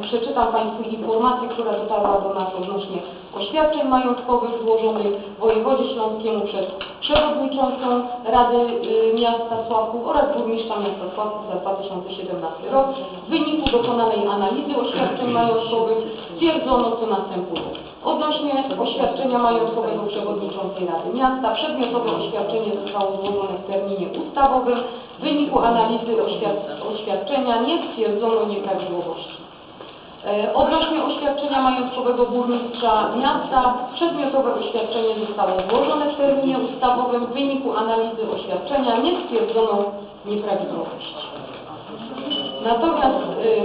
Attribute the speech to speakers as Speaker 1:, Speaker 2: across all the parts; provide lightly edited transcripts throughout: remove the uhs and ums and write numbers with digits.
Speaker 1: przeczytam Państwu informację, która dotarła do nas odnośnie oświadczeń majątkowych złożonych wojewodzie śląskiemu przez przewodniczącą Rady Miasta Sławków oraz burmistrza miasta Sławków za 2017 rok. W wyniku dokonanej analizy oświadczeń majątkowych stwierdzono, co następuje. Odnośnie oświadczenia majątkowego przewodniczącej Rady Miasta, przedmiotowe oświadczenie zostało złożone w terminie ustawowym. W wyniku analizy oświadczenia nie stwierdzono nieprawidłowości. Odnośnie oświadczenia majątkowego burmistrza miasta, przedmiotowe oświadczenie zostało złożone w terminie ustawowym. W wyniku analizy oświadczenia nie stwierdzono nieprawidłowości. Natomiast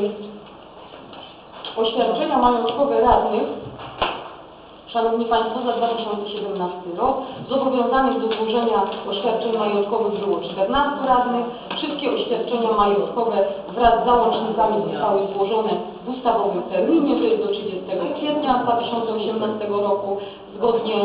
Speaker 1: oświadczenia majątkowe radnych, Szanowni Państwo, za 2017 rok zobowiązanych do złożenia oświadczeń majątkowych było 14 radnych. Wszystkie oświadczenia majątkowe wraz z załącznikami zostały złożone w ustawowym terminie, to jest do 30 kwietnia 2018 roku, zgodnie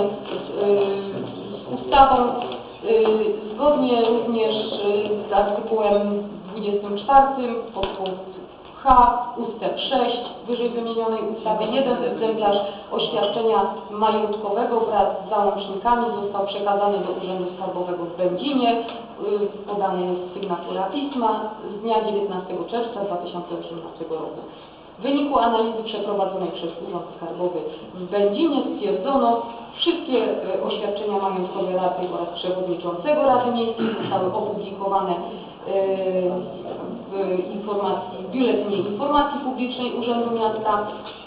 Speaker 1: z ustawą, zgodnie również z artykułem 24 podpunkt H, ustęp 6 wyżej wymienionej ustawy. Jeden egzemplarz oświadczenia majątkowego wraz z załącznikami został przekazany do Urzędu Skarbowego w Będzinie. Podana jest sygnatura pisma z dnia 19 czerwca 2018 roku. W wyniku analizy przeprowadzonej przez Urząd Skarbowy w Będzinie stwierdzono, wszystkie oświadczenia majątkowe radnych oraz przewodniczącego Rady Miejskiej zostały opublikowane w Biuletynie Informacji Publicznej Urzędu Miasta.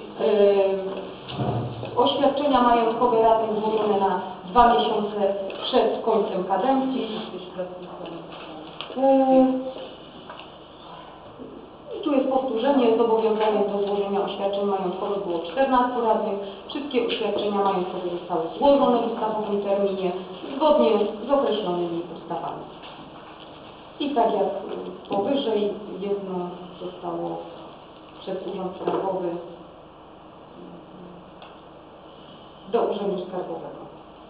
Speaker 1: Oświadczenia majątkowe radnych złożone na 2 miesiące przed końcem kadencji. Tu jest powtórzenie, zobowiązanych do złożenia oświadczeń majątkowych było 14 radnych. Wszystkie oświadczenia majątkowe zostały złożone w ustawowym terminie, zgodnie z określonymi ustawami. I tak jak powyżej, jedno zostało przez Urząd Skarbowy do Urzędu Skarbowego.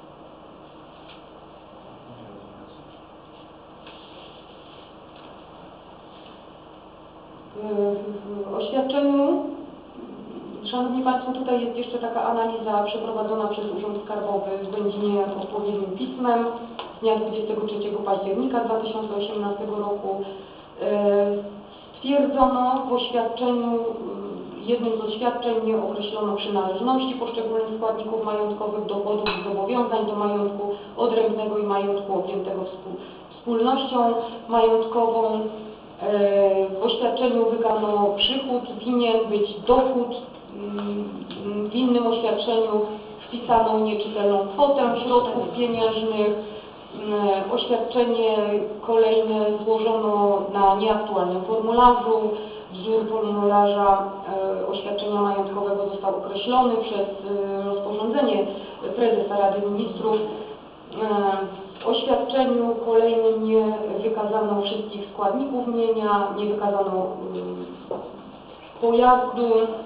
Speaker 1: W oświadczeniu, Szanowni Państwo, tutaj jest jeszcze taka analiza przeprowadzona przez Urząd Skarbowy w Będzinie odpowiednim pismem z dnia 23 października 2018 roku. Stwierdzono w oświadczeniu, jednym z oświadczeń nie określono przynależności poszczególnych składników majątkowych, dochodów i zobowiązań do majątku odrębnego i majątku objętego wspólnością majątkową. W oświadczeniu wykazano przychód, winien być dochód. W innym oświadczeniu wpisano nieczytelną kwotę środków pieniężnych. Oświadczenie kolejne złożono na nieaktualnym formularzu. Wzór formularza oświadczenia majątkowego został określony przez rozporządzenie prezesa Rady Ministrów. W oświadczeniu kolejnym nie wykazano wszystkich składników mienia, nie wykazano pojazdu.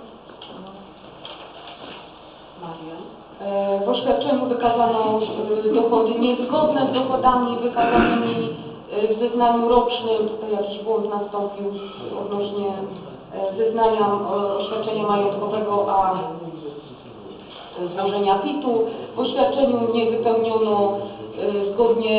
Speaker 1: W oświadczeniu wykazano dochody niezgodne z dochodami wykazanymi w zeznaniu rocznym. Tutaj jakiś błąd nastąpił odnośnie zeznania oświadczenia majątkowego, a złożenia PIT-u. W oświadczeniu nie wypełniono zgodnie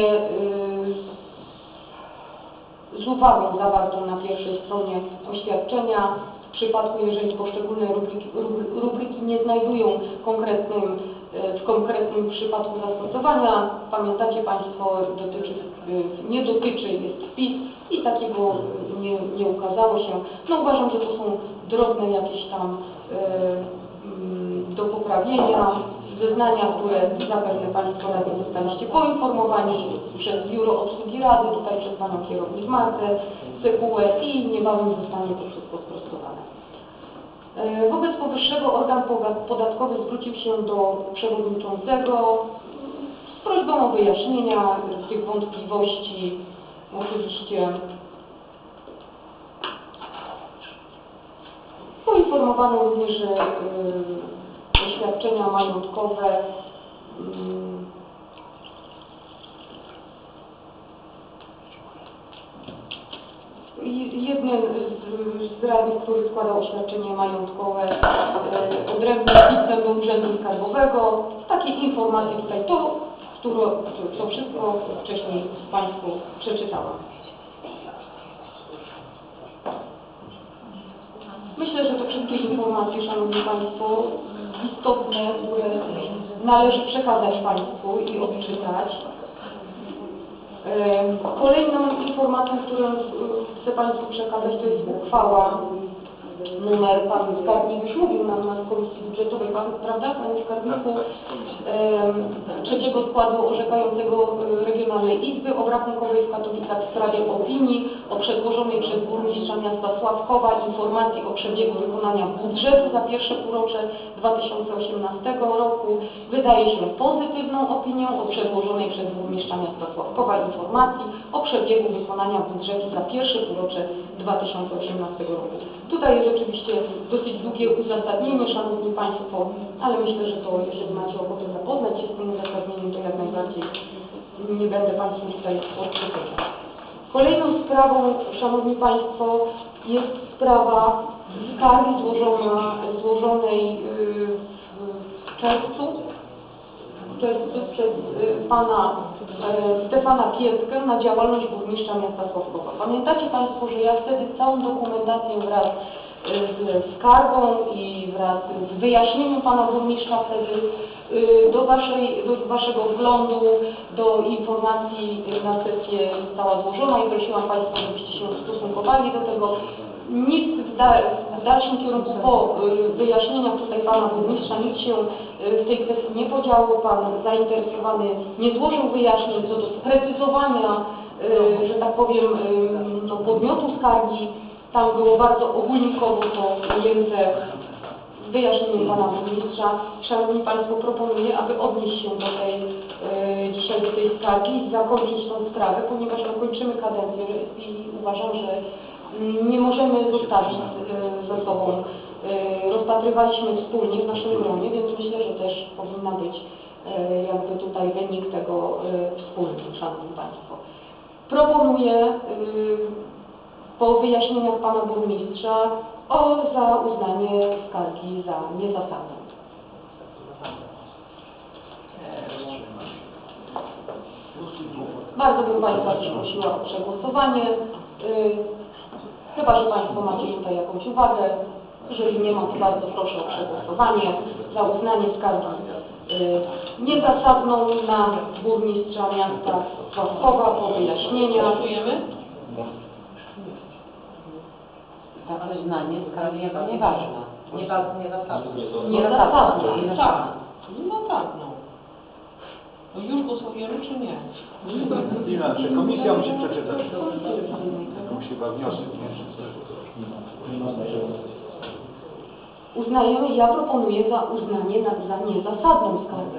Speaker 1: z uwagą zawartą na pierwszej stronie oświadczenia. W przypadku, jeżeli poszczególne rubryki nie znajdują w konkretnym przypadku zastosowania, pamiętacie Państwo, nie dotyczy, jest wpis i takiego nie ukazało się. No uważam, że to są drobne jakieś tam do poprawienia. Zeznania, które zapewne Państwo radni zostaliście poinformowani przez Biuro Obsługi Rady, tutaj przez Panią Kierownik Martę Sekułę i niebawem zostanie to wszystko sprostowane. Wobec powyższego organ podatkowy zwrócił się do przewodniczącego z prośbą o wyjaśnienia tych wątpliwości. Oczywiście poinformowano również, że oświadczenia majątkowe jeden z radnych, który składał oświadczenie majątkowe, odrębnym pismem do Urzędu Skarbowego. Takie informacje tutaj, to wszystko wcześniej Państwu przeczytałam. Myślę, że to wszystkie informacje, Szanowni Państwo, istotne, które należy przekazać Państwu i odczytać. Kolejną informacją, którą chcę Państwu przekazać, to jest uchwała numer, Pan Skarbnik już mówił nam na Komisji Budżetowej, prawda, Panie Skarbniku, trzeciego składu orzekającego Regionalnej Izby Obrachunkowej w Katowicach w sprawie opinii o przedłożonej przez burmistrza miasta Sławkowa informacji o przebiegu wykonania budżetu za pierwsze półrocze 2018 roku. Wydaje się pozytywną opinią o przedłożonej przez burmistrza miasta Sławkowa informacji o przebiegu wykonania budżetu za pierwsze półrocze 2018 roku. Tutaj jest oczywiście dosyć długie uzasadnienie, Szanowni Państwo, ale myślę, że to, jeżeli macie ochotę zapoznać się z tym uzasadnieniem, to jak najbardziej nie będę Państwu tutaj odczytywać. Kolejną sprawą, Szanowni Państwo, jest sprawa skargi złożonej w czerwcu przez Pana Stefana Pietkę na działalność burmistrza miasta Sławkowa. Pamiętacie Państwo, że ja wtedy całą dokumentację wraz z skargą i wraz z wyjaśnieniem Pana burmistrza wtedy do Waszego wglądu, do informacji na sesję została złożona i prosiłam Państwa, żebyście się ustosunkowali do tego. Nic w dalszym kierunku po wyjaśnieniach tutaj Pana burmistrza nic się w tej kwestii nie podziało. Pan zainteresowany nie złożył wyjaśnień co do sprecyzowania, że tak powiem, podmiotu skargi. Tam było bardzo ogólnikowo to ujęte w wyjaśnieniu Pana burmistrza. Szanowni Państwo, proponuję, aby odnieść się do dzisiaj do tej skargi i zakończyć tą sprawę, ponieważ kończymy kadencję i uważam, że nie możemy zostawić ze sobą. Rozpatrywaliśmy wspólnie w naszym gronie, więc myślę, że też powinna być jakby tutaj wynik tego wspólny, Szanowni Państwo. Proponuję po wyjaśnieniach Pana burmistrza za uznanie skargi za niezasadną. Bardzo bym Państwa prosiła o przegłosowanie. Chyba że Państwo macie tutaj jakąś uwagę. Jeżeli nie ma, to bardzo proszę o przegłosowanie za uznanie skargi niezasadną na burmistrza miasta Sławkowa po wyjaśnieniach.
Speaker 2: Głosujemy?
Speaker 3: Za uznanie skargi jako nieważna.
Speaker 2: Niezasadną.
Speaker 1: Niezasadna.
Speaker 2: Niezasadną. To już głosujemy, czy nie?
Speaker 4: Inaczej, komisja musi przeczytać. Musi chyba wniosek, nie?
Speaker 1: Uznajemy, ja proponuję za uznanie za niezasadną skargę.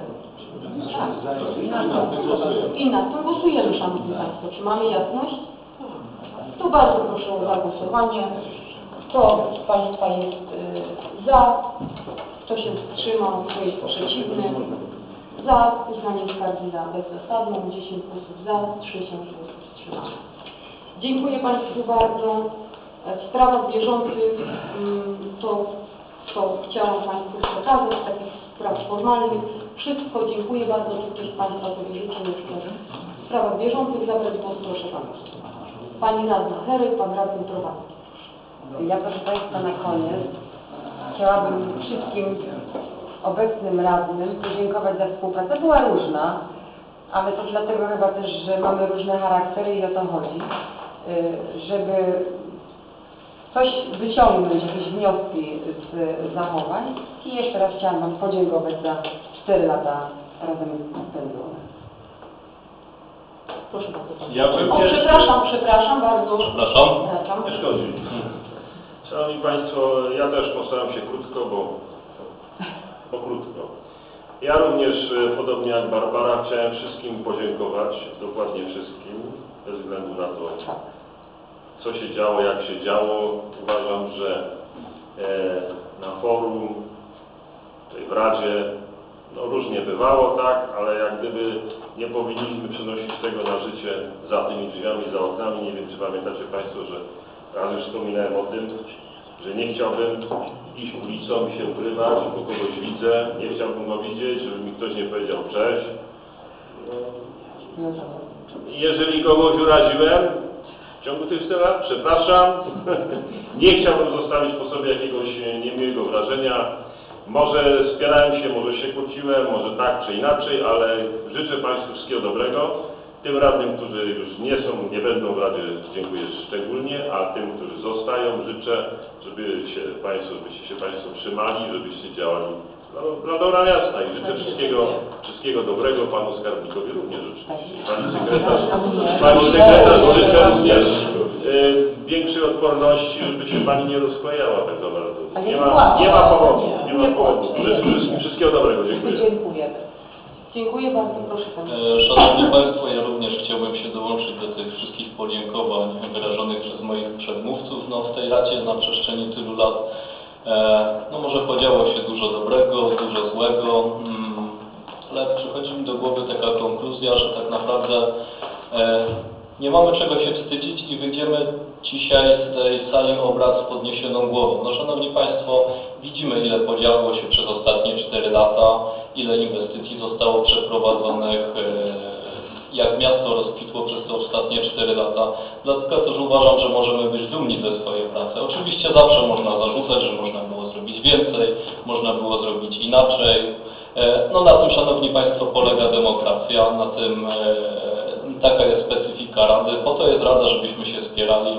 Speaker 1: I nad tym głosujemy, Szanowni Państwo. Czy mamy jasność? To bardzo proszę o zagłosowanie. Kto z Państwa jest za? Kto się wstrzymał? Kto jest przeciwny? Za uznaniem skargi za bezzasadną. 10 głosów za, 3 się wstrzymało. Dziękuję Państwu bardzo. W sprawach bieżących to chciałam Państwu przekazać, takich spraw formalnych. Wszystko, dziękuję bardzo. Czy ktoś z Państwa sobie życzy jeszcze w sprawach bieżących zabrać głos? Proszę Pana. Pani Radna Heryk, Pan Radny Prowadzki.
Speaker 3: Ja proszę Państwa na koniec chciałabym wszystkim obecnym radnym podziękować za współpracę. Była różna, ale to dlatego chyba też, że mamy różne charaktery i o to chodzi, żeby coś wyciągnąć, jakieś wnioski z zachowań. I jeszcze raz chciałam Wam podziękować za 4 lata razem spędzone.
Speaker 1: Proszę bardzo.
Speaker 5: Ja bym
Speaker 1: Przepraszam bardzo.
Speaker 5: Przepraszam? Nie szkodzi. Szanowni Państwo, ja też postaram się krótko, bo krótko. Ja również, podobnie jak Barbara, chciałem wszystkim podziękować, dokładnie wszystkim, bez względu na to, co się działo, jak się działo. Uważam, że na forum, tutaj w Radzie, no różnie bywało, tak, ale jak gdyby nie powinniśmy przenosić tego na życie za tymi drzwiami, za oknami. Nie wiem, czy pamiętacie Państwo, że raz już wspominałem o tym, że nie chciałbym iść ulicą i się ukrywać, bo kogoś widzę, nie chciałbym go widzieć, żeby mi ktoś nie powiedział cześć. Jeżeli kogoś uraziłem w ciągu tych 4 lat, przepraszam, nie chciałbym zostawić po sobie jakiegoś niemiłego wrażenia. Może spierałem się, może się kłóciłem, może tak czy inaczej, ale życzę Państwu wszystkiego dobrego. Tym radnym, którzy już nie są, nie będą w Radzie, dziękuję szczególnie, a tym, którzy zostają, życzę, żebyście się Państwo trzymali, żebyście działali dla dobra miasta i życzę wszystkiego dobrego Panu Skarbnikowi również oczywiście. Pani sekretarz życzę również większej odporności, żeby się Pani nie rozklejała tak za bardzo. Nie ma powodu. Życzę wszystkiego dobrego. Dziękuję.
Speaker 2: Dziękujemy.
Speaker 1: Dziękuję bardzo, proszę Pani.
Speaker 6: Szanowni Państwo, ja również chciałbym się dołączyć do tych wszystkich podziękowań wyrażonych przez moich przedmówców w tej Radzie na przestrzeni tylu lat. No może podziało się dużo dobrego, dużo złego, ale przychodzi mi do głowy taka konkluzja, że tak naprawdę nie mamy czego się wstydzić i wyjdziemy dzisiaj z tej sali obrad z podniesioną głową. No szanowni Państwo, widzimy ile podziało się przez ostatnie 4 lata, ile inwestycji zostało przeprowadzonych, jak miasto rozkwitło przez te ostatnie 4 lata. Dlatego też uważam, że możemy być dumni ze swojej pracy. Oczywiście zawsze można zarzucać, że można było zrobić więcej, można było zrobić inaczej. No na tym, szanowni Państwo, polega demokracja, na tym taka jest specyfika Rady. Po to jest Rada, żebyśmy się wspierali.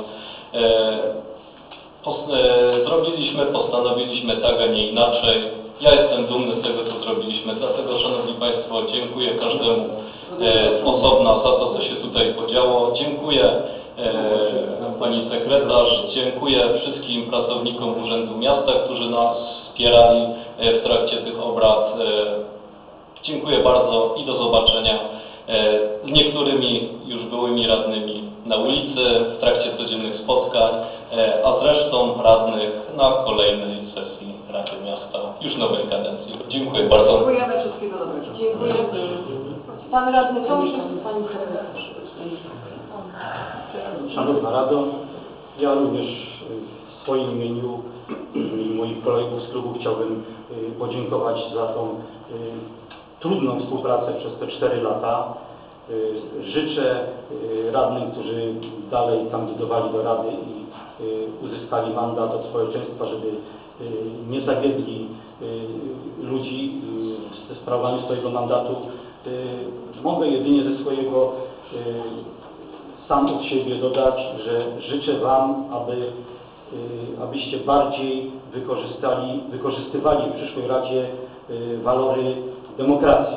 Speaker 6: Postanowiliśmy tak, a nie inaczej. Ja jestem dumny z tego, co zrobiliśmy. Dlatego, szanowni Państwo, dziękuję każdemu z osobna za to, co się tutaj podziało. Dziękuję Pani Sekretarz, dziękuję wszystkim pracownikom Urzędu Miasta, którzy nas wspierali w trakcie tych obrad. Dziękuję bardzo i do zobaczenia z niektórymi już byłymi radnymi na ulicy, w trakcie codziennych spotkań, a z resztą radnych na kolejnej sesji Rady Miasta, już nowej kadencji. Dziękuję bardzo.
Speaker 1: Dziękujemy, wszystkiego dobrego. Dziękuję. Pan Radny Kołczyk, Pani Sekretarz.
Speaker 7: Szanowna Rado, ja również w swoim imieniu i moich kolegów z klubu chciałbym podziękować za tą trudną współpracę przez te 4 lata. Życzę radnym, którzy dalej kandydowali do Rady i uzyskali mandat od społeczeństwa, żeby nie zawiedli ludzi ze sprawami swojego mandatu. Mogę jedynie ze swojego sam od siebie dodać, że życzę Wam, abyście bardziej wykorzystywali w przyszłej Radzie walory demokracji.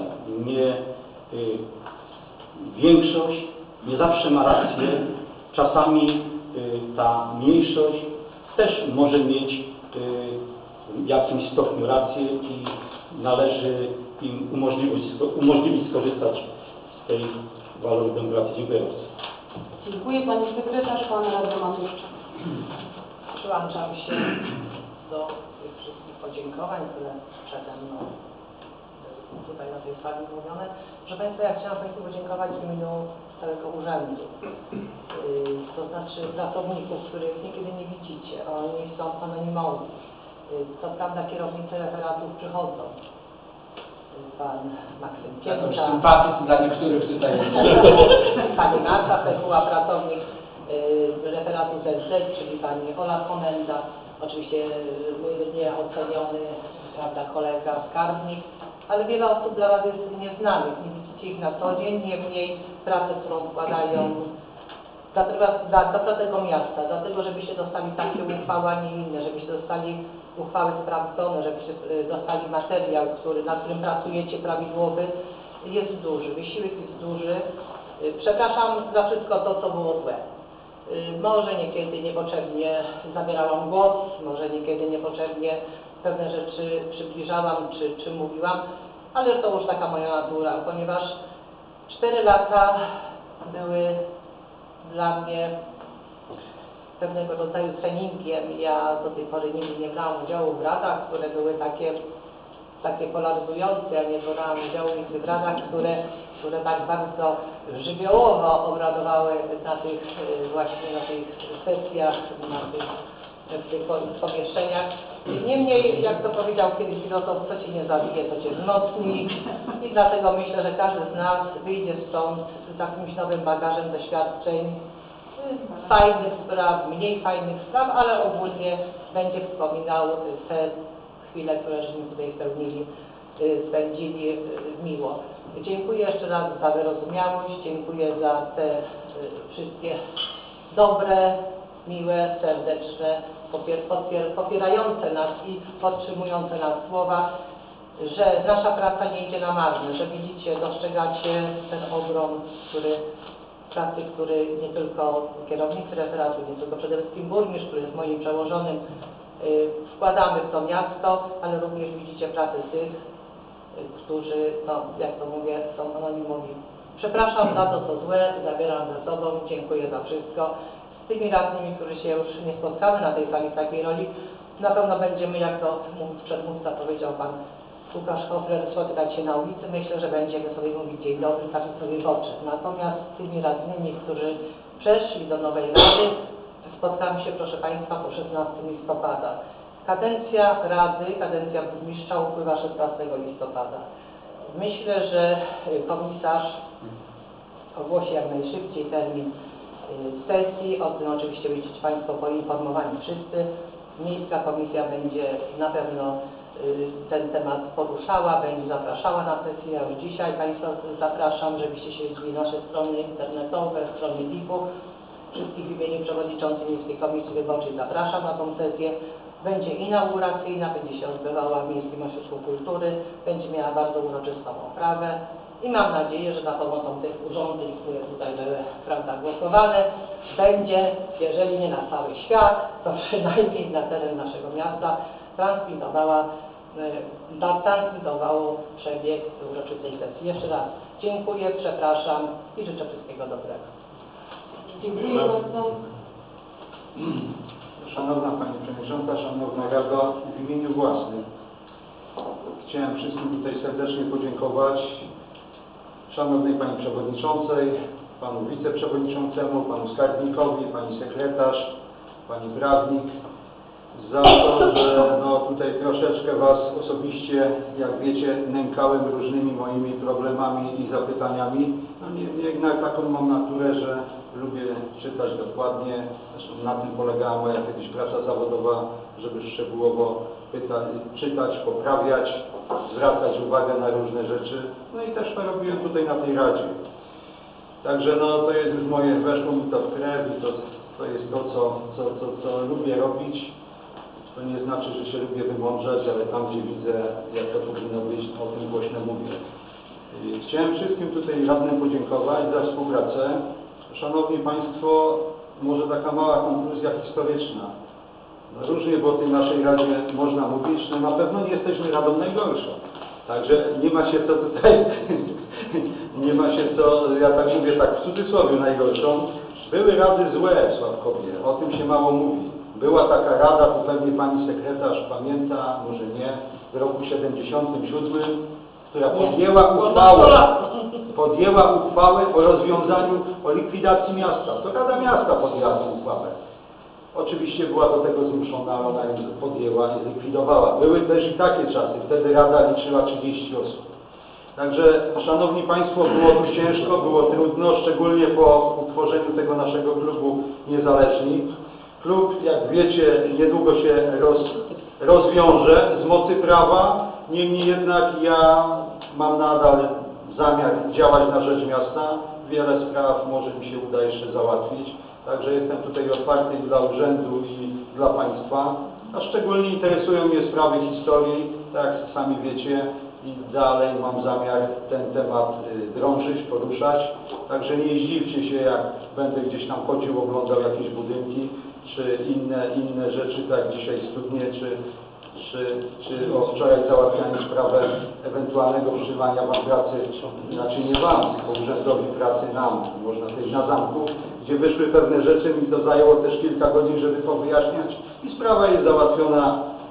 Speaker 7: Większość nie zawsze ma rację, czasami ta mniejszość też może mieć w jakimś stopniu rację i należy im umożliwić skorzystać z tej walory demokracji. Dziękuję bardzo.
Speaker 1: Dziękuję Pani Sekretarz, Pan Radny Matuszczak.
Speaker 2: Przyłączam się do tych wszystkich podziękowań, które przede mną tutaj na tej sali mówione. Proszę Państwa, ja chciałam Państwu podziękować w imieniu całego urzędu. To znaczy pracowników, których niekiedy nie widzicie, oni są anonimowi. Co prawda kierownicy referatów przychodzą. Pan Maksym Kiemca,
Speaker 8: sympatycy dla niektórych tutaj.
Speaker 2: Pani Marta Pekuła, pracownik referatu ZZ, czyli Pani Ola Komenda, oczywiście mój nieoceniony, prawda, kolega skarbnik, ale wiele osób dla Was jest nieznanych, nie widzicie ich na co dzień, niemniej pracę, którą wkładają dla tego miasta, dlatego żebyście dostali takie uchwały, a nie inne, żebyście dostali uchwały sprawdzone, żebyście dostali materiał, nad którym pracujecie prawidłowy, jest duży, wysiłek jest duży. Przepraszam za wszystko to, co było złe. Może niekiedy niepotrzebnie zabierałam głos, może niekiedy niepotrzebnie pewne rzeczy przybliżałam czy mówiłam, ale to już taka moja natura, ponieważ 4 lata były dla mnie pewnego rodzaju treningiem. Ja do tej pory nigdy nie brałam udziału w radach, które były takie takie polaryzujące. Ja nie brałam udziału w tych radach, które tak bardzo żywiołowo obradowały na tych właśnie na tych sesjach, w tych pomieszczeniach. Niemniej, jak to powiedział kiedyś filozof, co Cię nie zabije, to Cię wzmocni. I dlatego myślę, że każdy z nas wyjdzie stąd z jakimś nowym bagażem doświadczeń, fajnych spraw, mniej fajnych spraw, ale ogólnie będzie wspominał te chwile, które żeśmy tutaj spędzili miło. Dziękuję jeszcze raz za wyrozumiałość, dziękuję za te wszystkie dobre, miłe, serdeczne, popierające nas i podtrzymujące nas słowa, że nasza praca nie idzie na marne, że widzicie, dostrzegacie ten ogrom, pracy, który nie tylko kierownik referatu, nie tylko przede wszystkim burmistrz, który jest moim przełożonym, wkładamy w to miasto, ale również widzicie pracę tych, którzy, no, jak to mówię, są anonimowi. Przepraszam za to, co złe, zabieram ze sobą, dziękuję za wszystko. Z tymi radnymi, którzy się już nie spotkamy na tej sali w takiej roli, na pewno będziemy, jak to przedmówca powiedział pan Łukasz Hofler, spotykać się na ulicy. Myślę, że będziemy sobie mówić dzień dobry, patrzeć sobie w oczy. Natomiast z tymi radnymi, którzy przeszli do nowej rady, spotkamy się, proszę Państwa, po 16 listopada. Kadencja Rady, kadencja burmistrza upływa 16 listopada. Myślę, że komisarz ogłosi jak najszybciej termin sesji. O tym oczywiście będziecie Państwo poinformowani wszyscy. Miejska komisja będzie na pewno ten temat poruszała, będzie zapraszała na sesję. Ja już dzisiaj Państwa zapraszam, żebyście śledzili nasze strony internetowe, strony VIP-u. Wszystkich w imieniu przewodniczącej Miejskiej Komisji Wyborczej zapraszam na tą sesję. Będzie inauguracyjna, będzie się odbywała w Miejskim Ośrodku Kultury, będzie miała bardzo uroczystą oprawę i mam nadzieję, że za pomocą tych urządzeń, które tutaj były, prawda, głosowane, będzie, jeżeli nie na cały świat, to przynajmniej na teren naszego miasta transmitowało przebieg uroczystej sesji. Jeszcze raz dziękuję, przepraszam i życzę wszystkiego dobrego.
Speaker 1: Dziękuję bardzo.
Speaker 4: Szanowna Pani Przewodnicząca, Szanowna Rado, w imieniu własnym chciałem wszystkim tutaj serdecznie podziękować Szanownej Pani Przewodniczącej, Panu Wiceprzewodniczącemu, Panu Skarbnikowi, Pani Sekretarz, Pani Prawnik za to, że no, tutaj troszeczkę Was osobiście, jak wiecie, nękałem różnymi moimi problemami i zapytaniami. No, jednak taką mam naturę, że lubię czytać dokładnie. Zresztą na tym polegała moja kiedyś praca zawodowa, żeby szczegółowo czytać, poprawiać, zwracać uwagę na różne rzeczy. No i też to robiłem tutaj na tej Radzie. Także no, to jest już moje, weszło mi to w krew i to jest to, co lubię robić. To nie znaczy, że się lubię wymądrzać, ale tam, gdzie widzę, jak to powinno być, o tym głośno mówię. Chciałem wszystkim tutaj radnym podziękować za współpracę. Szanowni Państwo, może taka mała konkluzja historyczna. No różnie, bo o tej naszej Radzie można mówić, że na pewno nie jesteśmy Radą najgorszą. Także nie ma się co tutaj, nie ma się co, ja tak mówię tak w cudzysłowie najgorszą. Były rady złe w Sławkowie, o tym się mało mówi. Była taka rada, to pewnie Pani Sekretarz pamięta, może nie, w roku 77, która podjęła uchwałę o rozwiązaniu, o likwidacji miasta. To Rada Miasta podjęła tę uchwałę. Oczywiście była do tego zmuszona, ale ona ją podjęła i zlikwidowała. Były też i takie czasy, wtedy Rada liczyła 30 osób. Także, Szanowni Państwo, było tu ciężko, było trudno, szczególnie po utworzeniu tego naszego klubu Niezależni. Klub, jak wiecie, niedługo się rozwiąże z mocy prawa, niemniej jednak ja mam nadal zamiar działać na rzecz miasta. Wiele spraw może mi się uda jeszcze załatwić, także jestem tutaj otwarty i dla urzędu i dla Państwa. A szczególnie interesują mnie sprawy historii, tak jak sami wiecie, i dalej mam zamiar ten temat drążyć, poruszać. Także nie zdziwcie się, jak będę gdzieś tam chodził, oglądał jakieś budynki, czy inne rzeczy, tak jak dzisiaj studnie, czy wczoraj załatwianie sprawę ewentualnego przyjmowania Wam pracy, znaczy nie Wam, tylko urzędowi pracy nam, można powiedzieć na zamku, gdzie wyszły pewne rzeczy, mi to zajęło też kilka godzin, żeby to wyjaśniać i sprawa jest załatwiona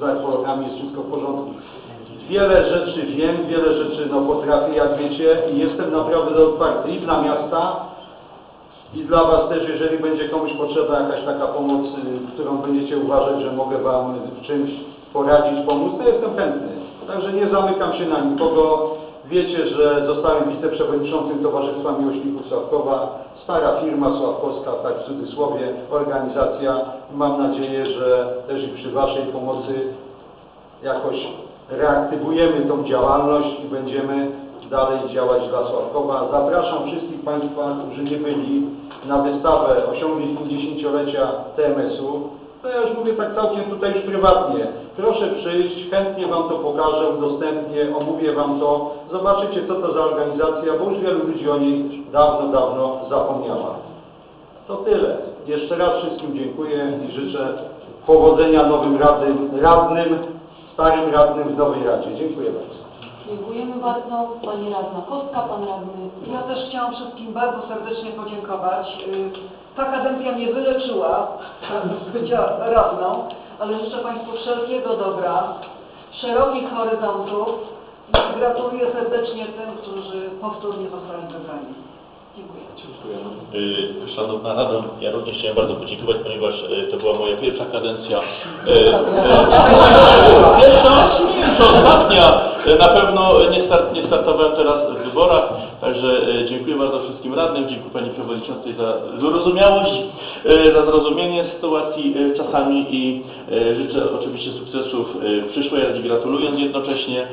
Speaker 4: z archeologami jest wszystko w porządku. Wiele rzeczy wiem, wiele rzeczy potrafię, jak wiecie, i jestem naprawdę otwarty i dla miasta, i dla Was też, jeżeli będzie komuś potrzebna jakaś taka pomoc, którą będziecie uważać, że mogę Wam w czymś poradzić, pomóc, to jestem chętny. Także nie zamykam się na nikogo. Wiecie, że zostałem wiceprzewodniczącym Towarzystwa Miłośników Sławkowa. Stara firma sławkowska, tak w cudzysłowie, organizacja. Mam nadzieję, że też i przy Waszej pomocy jakoś reaktywujemy tą działalność i będziemy dalej działać dla Sławkowa. Zapraszam wszystkich Państwa, którzy nie byli na wystawę osiągnięć 50-lecia TMS-u. To ja już mówię tak całkiem tutaj już prywatnie. Proszę przyjść, chętnie Wam to pokażę, udostępnię, omówię Wam to. Zobaczycie, co to za organizacja, bo już wielu ludzi o niej dawno zapomniała. To tyle. Jeszcze raz wszystkim dziękuję i życzę powodzenia nowym radnym, starym radnym w nowej Radzie. Dziękuję bardzo.
Speaker 1: Dziękujemy bardzo. Pani Radna Kostka, Pan Radny.
Speaker 9: Ja też chciałam wszystkim bardzo serdecznie podziękować. Ta kadencja mnie wyleczyła z bycia radną, ale życzę Państwu wszelkiego dobra, szerokich horyzontów i gratuluję serdecznie tym, którzy powtórnie zostali wybrani. Dziękuję.
Speaker 10: Szanowna Rado, ja również chciałem bardzo podziękować, ponieważ to była moja pierwsza kadencja. Pierwsza, to ostatnia. Na pewno nie startowałem teraz w wyborach, także dziękuję bardzo wszystkim radnym, dziękuję Pani Przewodniczącej za wyrozumiałość, za zrozumienie sytuacji czasami i życzę oczywiście sukcesów w przyszłej Radzie, gratulując jednocześnie.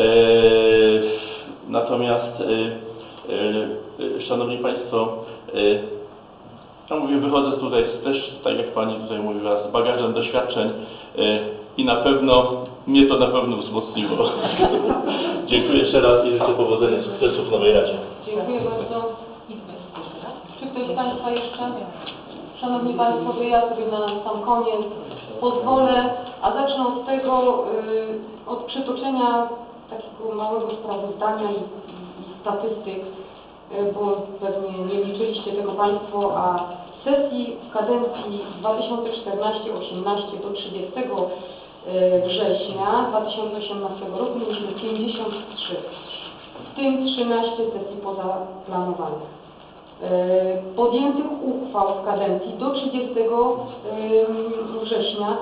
Speaker 10: Natomiast Szanowni Państwo, ja mówię, wychodzę tutaj też, tak jak Pani tutaj mówiła, z bagażem doświadczeń i na pewno, mnie to na pewno wzmocniło. Dziękuję jeszcze raz i życzę powodzenia, sukcesów w nowej Radzie.
Speaker 1: Dziękuję bardzo. Czy ktoś z Państwa jeszcze? Szanowni Państwo, to ja sobie na sam koniec pozwolę, a zacznę od tego, od przytoczenia takiego małego sprawozdania i statystyk, bo pewnie nie liczyliście tego Państwo, a w sesji w kadencji 2014-18 do 30 września 2018 roku mieliśmy 53, w tym 13 sesji pozaplanowanych. Podjętych uchwał w kadencji do 30 września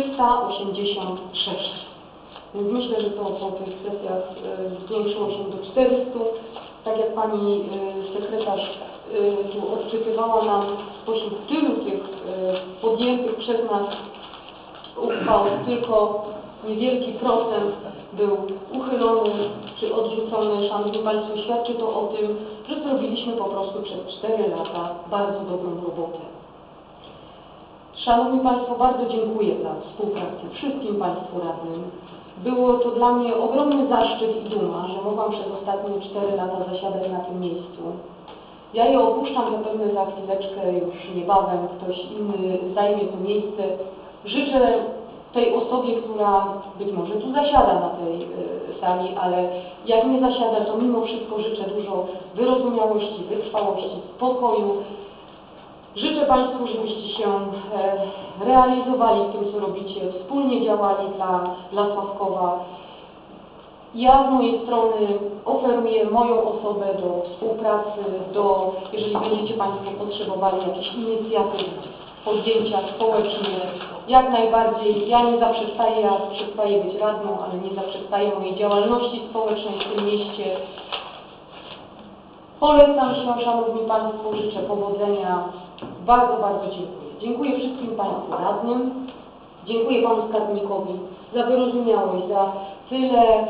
Speaker 1: 386. Więc myślę, że to po tych sesjach zwiększyło się do 400. Tak jak Pani sekretarz tu odczytywała nam, spośród tylu tych podjętych przez nas uchwał tylko niewielki procent był uchylony czy odrzucony. Szanowni Państwo, świadczy to o tym, że zrobiliśmy po prostu przez 4 lata bardzo dobrą robotę. Szanowni Państwo, bardzo dziękuję za współpracę wszystkim Państwu radnym. Było to dla mnie ogromny zaszczyt i duma, że mogłam przez ostatnie 4 lata zasiadać na tym miejscu. Ja je opuszczam zapewne za chwileczkę, już niebawem ktoś inny zajmie to miejsce. Życzę tej osobie, która być może tu zasiada na tej sali, ale jak nie zasiada, to mimo wszystko życzę dużo wyrozumiałości, wytrwałości, spokoju. Życzę Państwu, żebyście się realizowali w tym, co robicie, wspólnie działali dla Sławkowa. Ja z mojej strony oferuję moją osobę do współpracy, jeżeli będziecie Państwo potrzebowali jakichś inicjatyw, podjęcia społecznie, jak najbardziej. Ja nie zaprzestaję, ja przestaję być radną, ale nie zaprzestaję mojej działalności społecznej w tym mieście. Polecam się, Szanowni Państwo, życzę powodzenia. Bardzo, bardzo dziękuję. Dziękuję wszystkim Państwu radnym, dziękuję Panu Skarbnikowi za wyrozumiałość, za tyle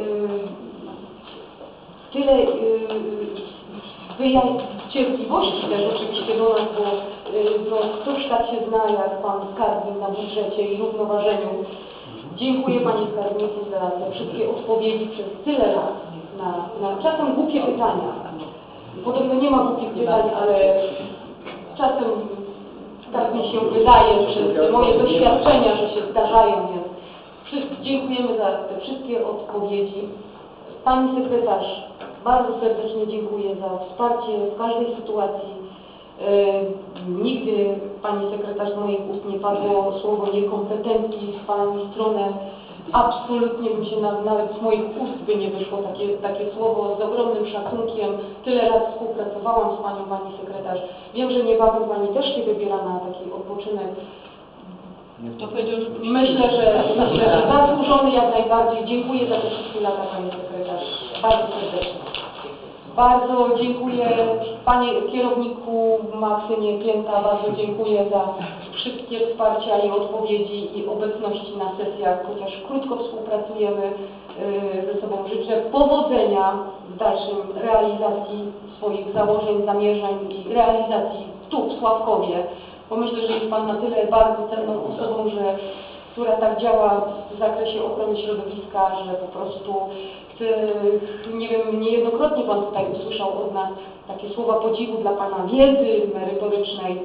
Speaker 1: cierpliwości też oczywiście do nas, bo ktoś tak się zna jak Pan Skarbnik na budżecie i równoważeniu. Dziękuję Panie Skarbniku za te wszystkie odpowiedzi przez tyle lat na czasem głupie pytania. Podobno nie ma głupich pytań, ale czasem tak mi się wydaje przez moje doświadczenia, że się zdarzają, więc dziękujemy za te wszystkie odpowiedzi. Pani sekretarz, bardzo serdecznie dziękuję za wsparcie w każdej sytuacji. Nigdy Pani Sekretarz z moich ust nie padło słowo niekompetencji w Pani stronę. Absolutnie bym się nawet z moich ust by nie wyszło takie słowo. Z ogromnym szacunkiem. Tyle lat współpracowałam z Panią Pani Sekretarz. Wiem, że niebawem Pani też się wybiera na taki odpoczynek.
Speaker 9: To powiedział, że
Speaker 1: Myślę, że zasłużony jak najbardziej. Dziękuję za te wszystkie lata Pani Sekretarz. Bardzo serdecznie. Bardzo dziękuję Panie Kierowniku Maksymie Pięta, bardzo dziękuję za wszystkie wsparcia i odpowiedzi i obecności na sesjach, chociaż krótko współpracujemy ze sobą. Życzę powodzenia w dalszym realizacji swoich założeń, zamierzeń i realizacji tu w Sławkowie, bo myślę, że jest Pan na tyle bardzo cenną osobą, która tak działa w zakresie ochrony środowiska, że po prostu nie wiem, niejednokrotnie Pan tutaj usłyszał od nas takie słowa podziwu dla Pana wiedzy merytorycznej.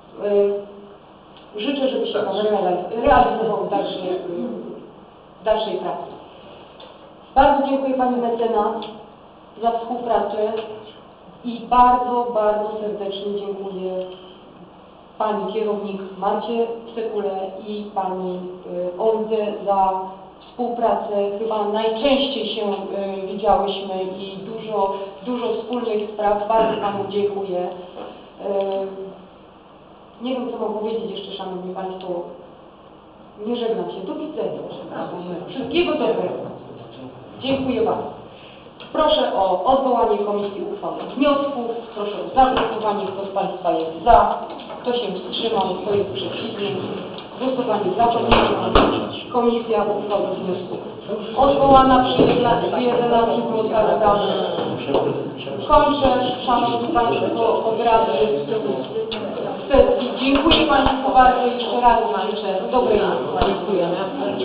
Speaker 1: Życzę, żeby się Pan realizował w dalszej pracy. Bardzo dziękuję Pani Mecenas za współpracę i bardzo, bardzo serdecznie dziękuję Pani Kierownik Marcie Sekule i Pani Oldze za współpracę. Chyba najczęściej się widziałyśmy i dużo wspólnych spraw. Bardzo Panu dziękuję. Nie wiem, co mam powiedzieć jeszcze, Szanowni Państwo. Nie żegnam się. Do widzenia. Wszystkiego dobrego. Dziękuję bardzo. Proszę o odwołanie komisji uchwały wniosków. Proszę o zagłosowanie. Kto z Państwa jest za? Kto się wstrzymał? Kto jest przeciwny? Głosowanie zakończone. Komisja uchwały wniosków odwołana przy 11 głosach za. Kończę, Szanowni Państwo, obrady sesji. Dziękuję Państwu bardzo jeszcze raz. Życzę dobrej nocy. Dziękujemy.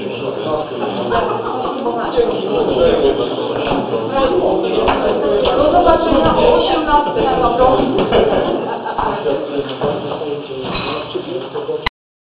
Speaker 1: Do zobaczenia o 18 na